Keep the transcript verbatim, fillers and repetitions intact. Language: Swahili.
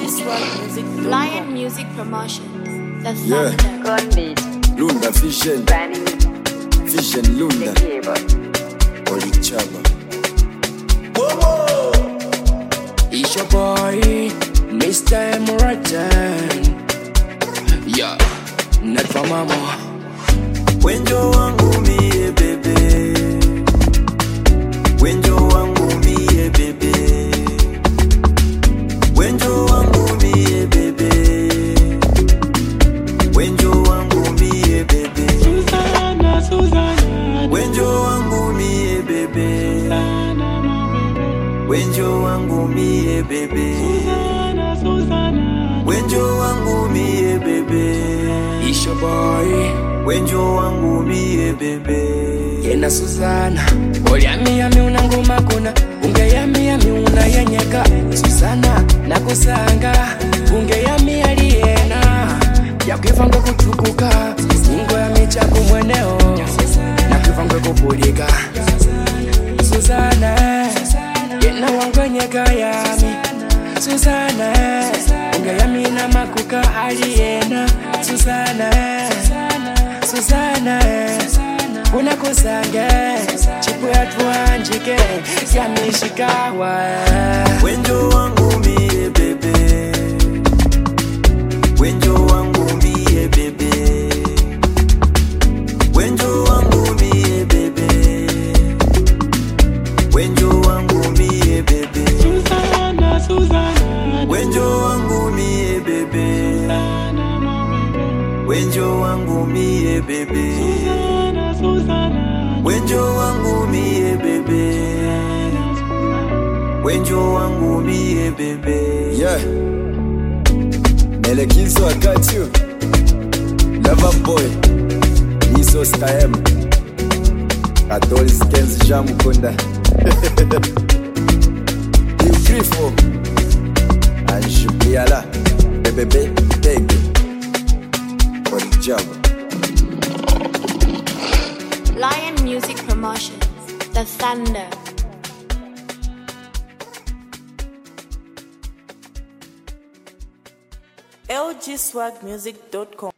Lion Music Promotions. The Yeah. Thunder. Lunda Vision, Vision Lunda, Olichaba. It's your boy, Mister Moratan. Yeah, not for mama. Wenjo wangu mie bebe, wenjo wangu mie bebe, wenjo wangu mie bebe, wenjo wangu mie bebe, Susana, Susana, wenjo wangu mie bebe, wenjo wangu mie bebe, Susana, Susana, wenjo wangu mie bebe. It's your boy, Wenjo wangu mie bebe, Yena Susana. Oliami yami unanguma kuna, unge yami yami unayenyeka. Susana nakusanga, unge yami aliena. Yakwivanga kutukuka, singo yami chaku mweneo. Nakwivanga kupulika. Susana, yena wangenyeka yami. Susana, unge yami na makuka aliena. Susana, Susana, kuna kusange chipu ya tuanjike ya mishikawa. wenjo wangu mie bebe, wenjo wangu mie bebe, wenjo wangu mie bebe, wenjo wangu mie bebe, Susana, Susana, wenjo wangu mie bebe, wenjo wangu mie bebe, Susana, Susana, wenjo wangu mie bebe, wenjo wangu mie bebe. Yeah, Melekizo wakati you, Lover Boy, Niso Stahem, Katolis Kenzi Jamu Kunda, You Grifo, Anshupiala, Bebebe, Tege, Olichaba. Lion Music Promotions. The Thunder. L G swag music dot com